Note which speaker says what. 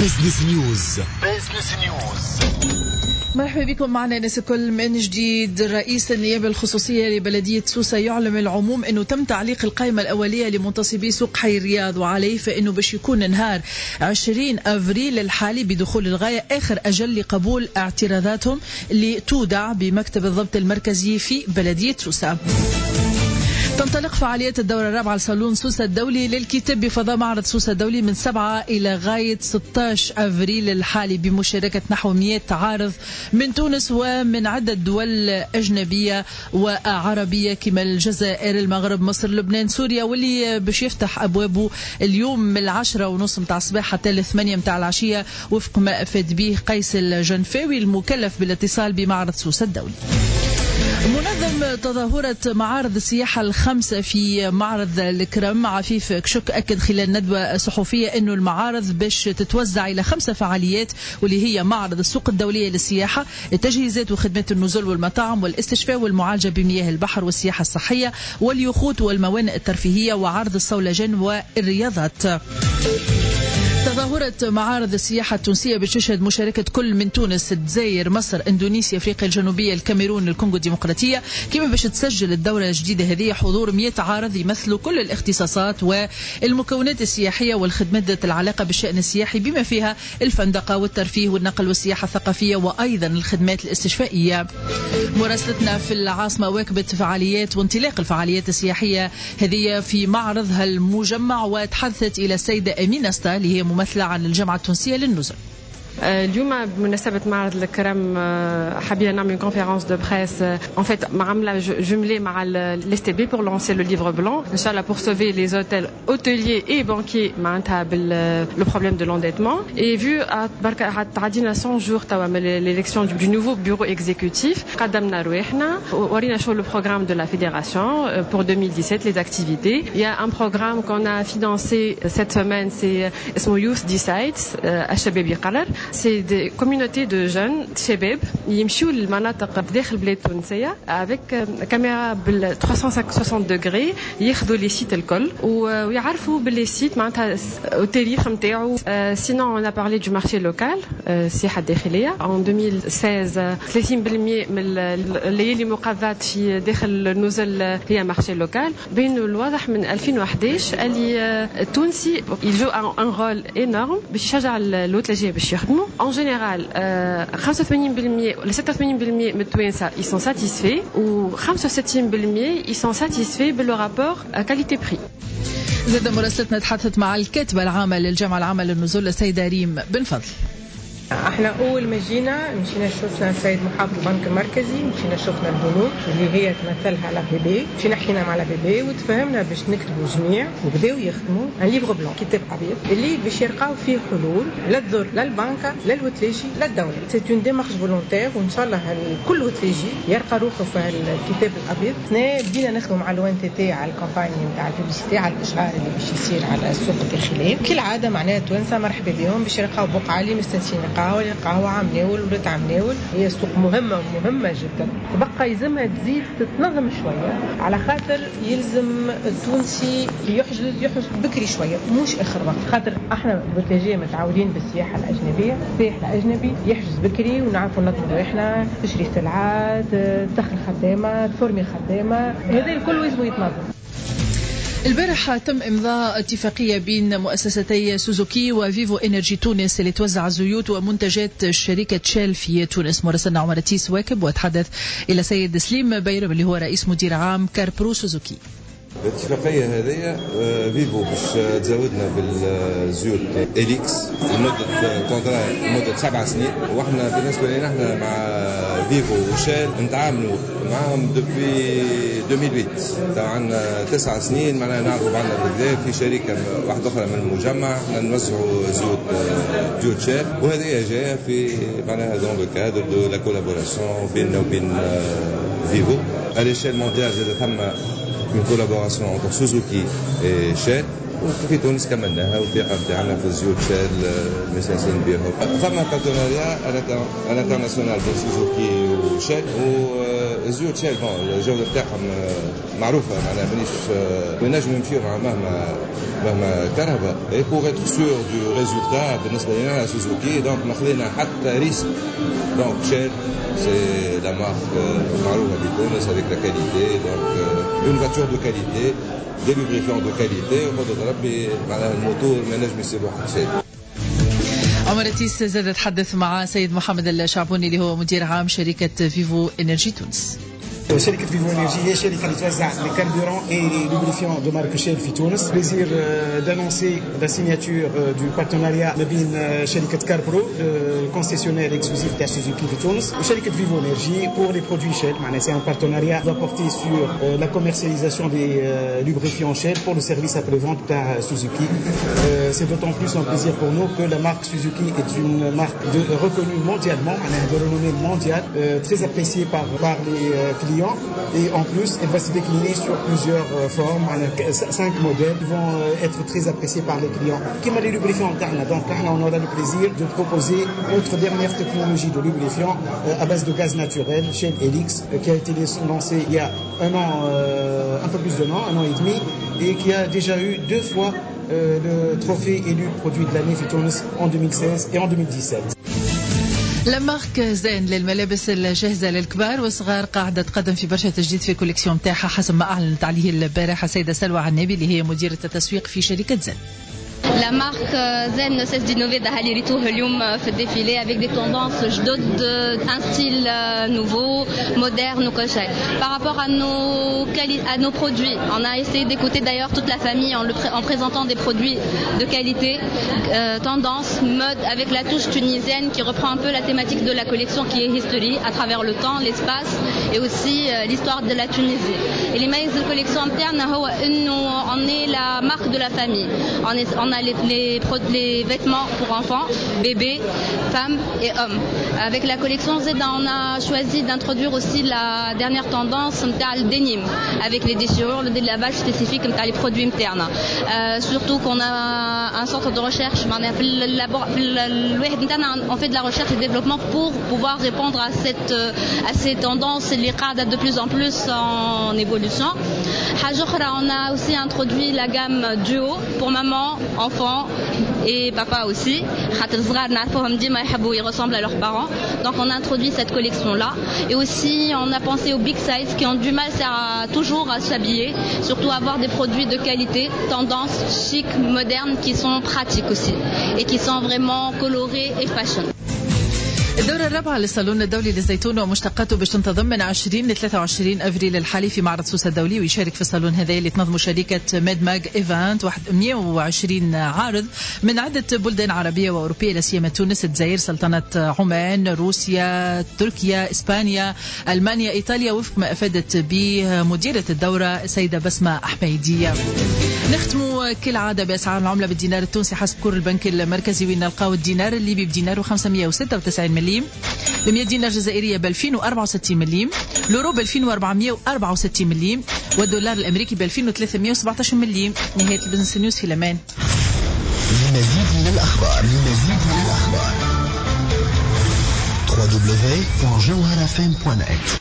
Speaker 1: بزنس نيوز. مرحبا بكم معنا ناس الكل من جديد. رئيس النيابة الخصوصية لبلدية سوسة يعلم العموم أنه تم تعليق القائمة الأولية لمنتصبي سوق حي الرياض، وعليه فإنه باش يكون نهار 20 أفريل الحالي بدخول الغاية آخر أجل لقبول اعتراضاتهم اللي تودع بمكتب الضبط المركزي في بلدية سوسة. تنطلق فعاليات الدورة الرابعة لصالون سوسة الدولي للكتاب بفضاء معرض سوسة الدولي من 7 إلى غاية 16 أفريل الحالي، بمشاركة نحو 100 عارض من تونس ومن عدة دول أجنبية وعربية كما الجزائر، المغرب، مصر، لبنان، سوريا، واللي باش يفتح أبوابه اليوم من 10:30 متاع الصباح حتى 8 متاع العشية، وفق ما أفاد به قيس الجنفاوي المكلف بالاتصال بمعرض سوسة الدولي. منظم تظاهرة معارض السياحة الخمسة في معرض الكرم عفيف كشك أكد خلال ندوة صحفية أنه المعارض باش تتوزع إلى 5 فعاليات، واللي هي معرض السوق الدولية للسياحة، التجهيزات وخدمات النزول والمطاعم والاستشفاء والمعالجة بمياه البحر والسياحة الصحية واليخوت والموانئ الترفيهية وعرض الصولجان والرياضات. تظاهرة معارض السياحة التونسية بتشهد مشاركة كل من تونس، الجزائر، مصر، اندونيسيا، افريقيا الجنوبية، الكاميرون، الكونغو الديمقراطية، كما باش تسجل الدورة الجديدة هذه حضور 100 عارض يمثلوا كل الاختصاصات والمكونات السياحية والخدمات ذات العلاقة بالشأن السياحي بما فيها الفندقة والترفيه والنقل والسياحة الثقافية وأيضا الخدمات الاستشفائية. مراسلتنا في العاصمة واكبت فعاليات وانطلاق الفعاليات السياحية هذه في معرضها المجمع، وتحدثت إلى السيدة أمينة ستا اللي هي ممثلة عن الجامعة التونسية للنزل.
Speaker 2: اليوم بمناسبة معرض الكرم حبينا نعمل كونفيرنس دو بريس en fait عاملة جملة مع l'STB pour lancer le livre blanc إن شاء الله pour sauver les hôtels hôteliers et banquiers معناتها le problème de l'endettement. Et vu تعدينا 100 jours توا من l'élection du nouveau bureau exécutif, قدمنا رواحنا ورينا شو le programme de la fédération pour 2017, les activités. Il y a un programme qu'on a financé cette semaine, c'est اسمه Youth Decides الشباب يقرر. C'est des communautés de jeunes شباب يمشوا للمناطق داخل البلاد التونسية avec caméra بال 360 degrés ياخذوا لي سيت الكل ويعرفوا باللي سيت معناتها التاريخ نتاعو. Sinon on a parlé du marché local السياحة الداخلية. En 2016 30% من الليالي مقاضات في داخل النزل هي مارشي لوكال. بين الواضح من 2011 اللي التونسي يجو un rôle énorme باش يشجع الهوتلاجية باش يخدموا. En général 85% ل 86% من التوانسة ils sont satisfaits و 65% ils sont satisfaits باللو رابور qualité prix.
Speaker 1: زاد مراسلتنا تحدثت مع الكاتبة العامة للجامعة العامة للنزول السيدة ريم بن فضل.
Speaker 3: احنا اول ما مشينا شفنا السيد محافظ البنك المركزي، مشينا شفنا البنوك اللي هي تمثلها لا بي بي، مشينا حكينا مع لا بي بي وتفاهمنا باش نكتبوا جميع وبداو يخدموا ان ليفر بلون كتاب ابيض اللي باش يلقاو فيه حلول لا تضر لا البنكه لا الوتليجي لا الدوله. سي اون ديمارش فولونتير وان شاء الله كل وتليجي يلقى روحه في الكتاب الابيض. احنا بدينا نخدموا مع لو ان تي تي على الكامباني نتاع البوبليسيتي على الاشهار اللي باش يصير على السوق الداخلي. كالعاده معناها توانسه مرحبا بهم باش يلقاو بقعه اللي مستنسين قهوة عمناول ورد عمناول. هي سوق مهمة جدا، تبقى يلزمها تزيد تتنظم شوية على خاطر يلزم التونسي يحجز بكري شوية مش آخر وقت، خاطر احنا بوتلاجية متعودين بالسياحة الأجنبية، السائح الأجنبي يحجز بكري ونعرفوا نضمن روحنا تشري سلعات تدخل خدامة تفورمي خدامة، هذا الكل لازم يتنظم.
Speaker 1: البارحة تم إمضاء اتفاقية بين مؤسستي سوزوكي وفيفو إنرجي تونس اللي توزع زيوت ومنتجات شركة شيل في تونس. مراسلنا عمر تيس واكب وتحدث إلى سيد سليم بيرم اللي هو رئيس مدير عام كاربرو سوزوكي.
Speaker 4: الاتفاقية هذه فيفو باش تزودنا بالزيوت إليكس لمدة كونترا لمدة 7 سنين، واحنا بالنسبة لنا احنا مع فيفو وشيل نتعاملوا معهم دوبي 2008 عندنا 9 سنين معناها نعرفوا بعضنا بالكدا. في شركة واحدة أخرى من المجمع احنا نوزعوا زيوت شيل، وهذه جاية في معناها دون لو كادر دو لا كولابوراسيون بيننا وبين فيفو. à l'échelle mondiale زاد ثم une collaboration entre Suzuki et Shell وفي تونس كملناها والثقة نتاعنا في الزيوت شال مسانسين بهم. ثم بارتناريا الانترناسيونال بين سوزوكي وشال، وزيوت شال الجودة نتاعهم معروفة، معناها مانيش نجم نمشيو مع مهما كرهبة. Et pour être sûr du résultat بالنسبة لنا سوزوكي دونك ما خذينا حتى ريسك. Donc Shell c'est la marque معروفة بتونس avec la qualité, donc une voiture de qualité, des lubrifiants de qualité. وقدر ربي معناها الموتور ما نجم يصير واحد شيء.
Speaker 1: عمر تيس زاد تحدث مع سيد محمد الشعبوني اللي هو مدير عام شركة فيفو إنرجي تونس.
Speaker 5: شركة فيفو إنرجي هي شركة اللي توزع لي كاربورون اي لي لوبريفيون دو مارك شيل في تونس. بليزير دانونسي لا سيناتور دو بارتناريا ما بين شركة كاربرو الكونسيسيونير اكسكلوزيف تاع سوزوكي في تونس وشركة فيفو إنرجي بور لي برودوي شيل. معناها سي ان بارتناريا va porter sur la commercialisation des lubrifiants Shell pour le service après-vente تاع Suzuki. C'est d'autant plus un plaisir pour nous que la marque Suzuki est une marque reconnue mondialement, de renommée mondiale, très appréciée par les clients. Et en plus, elle va se décliner sur plusieurs formes, 5 modèles qui vont être très appréciés par les clients. Comme les lubrifiants internes, donc on aura le plaisir de proposer notre dernière technologie de lubrifiant à base de gaz naturel, Shell Helix, qui a été lancé il y a un peu plus d'un an, 1 an et demi, et qui a déjà eu 2 fois le trophée élu produit de l'année في تونس en 2016 et en 2017.
Speaker 1: لمارك زين للملابس الجاهزة للكبار والصغار قاعدة تقدم في برشا تجديد في الكوليكسيون تاعها حسب ما أعلنت عليه البارحة السيدة سلوى عنابي اللي هي مديرة التسويق في شركة زين.
Speaker 6: La marque Zen ne cesse d'innover d'Haliritou Helium fait défiler avec des tendances un style nouveau, moderne au crochet. Par rapport à nos produits, on a essayé d'écouter d'ailleurs toute la famille en présentant des produits de qualité, tendance, mode avec la touche tunisienne qui reprend un peu la thématique de la collection qui est History à travers le temps, l'espace et aussi l'histoire de la Tunisie. Et les maïs de collection interne, on est la marque de la famille. On a les vêtements pour enfants, bébés, femmes et hommes. Avec la collection Z, on a choisi d'introduire aussi la dernière tendance le denim, avec les déchirures, le délavage spécifique les produits internes. Surtout qu'on a un centre de recherche, on fait de la recherche et développement pour pouvoir répondre à ces tendances, les cadres de plus en plus en évolution. On a aussi introduit la gamme duo pour maman, enfant et papa aussi. Ils ressemblent à leurs parents. Donc on a introduit cette collection-là. Et aussi on a pensé aux big size qui ont du mal toujours à s'habiller, surtout avoir des produits de qualité, tendance, chic, moderne, qui sont pratiques aussi et qui sont vraiment colorés et fashion.
Speaker 1: الدورة الرابعة للصالون الدولي للزيتون ومشتقاته باش تنتظم من 20 ل 23 أفريل الحالي في معرض سوسة الدولي. ويشارك في الصالون هذا اللي تنظم شركة ميد ماج إيفنت 120 عارض من عدة بلدان عربية وأوروبية لا سيما تونس، الجزائر، سلطنة عمان، روسيا، تركيا، إسبانيا، ألمانيا، إيطاليا، وفق ما أفادت به مديرة الدورة السيدة بسمة أحميدية. نختم كالعادة بأسعار العملة بالدينار التونسي حسب كور البنك المركزي، ونلقاو الدينار الليبي بدينار 596 مليم، ال100 دينار جزائرية ب 2064 مليم، اليورو ب 2464 مليم، والدولار الأمريكي ب 2317 مليم. نهاية البزنس نيوز في الأمان.
Speaker 7: لمزيد من الأخبار www.jawharafm.net